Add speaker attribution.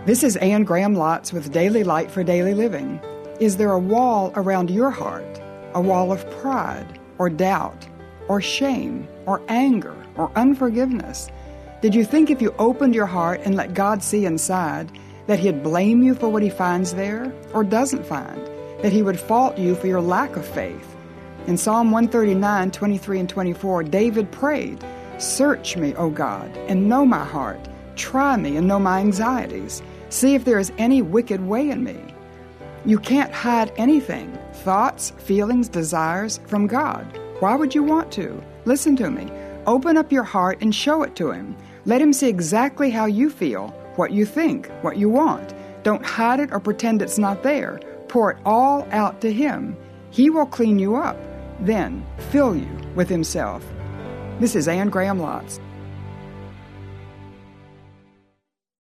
Speaker 1: This is Anne Graham Lotz with Daily Light for Daily Living. Is there a wall around your heart? A wall of pride or doubt or shame or anger or unforgiveness? Did you think if you opened your heart and let God see inside that He'd blame you for what He finds there or doesn't find? That He would fault you for your lack of faith? In Psalm 139, 23 and 24, David prayed, "Search me, O God, and know my heart. Try me and know my anxieties. See if there is any wicked way in me." You can't hide anything, thoughts, feelings, desires, from God. Why would you want to? Listen to me. Open up your heart and show it to Him. Let Him see exactly how you feel, what you think, what you want. Don't hide it or pretend it's not there. Pour it all out to Him. He will clean you up, then fill you with Himself. This is Anne Graham Lotz.